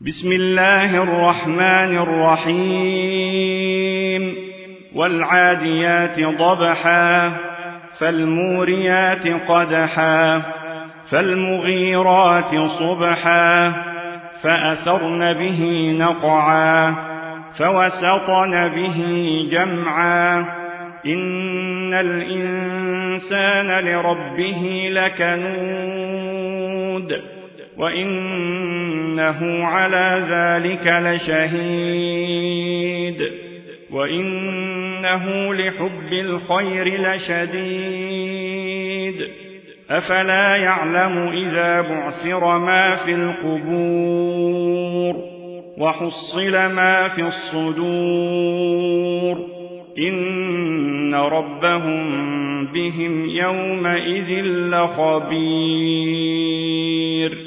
بسم الله الرحمن الرحيم والعاديات ضبحا فالموريات قدحا فالمغيرات صبحا فأثرن به نقعا فوسطن به جمعا إن الإنسان لربه لكنود وإنه على ذلك لشهيد وإنه لحب الخير لشديد أفلا يعلم إذا بعثر ما في القبور وحصل ما في الصدور إن ربهم بهم يومئذ لخبير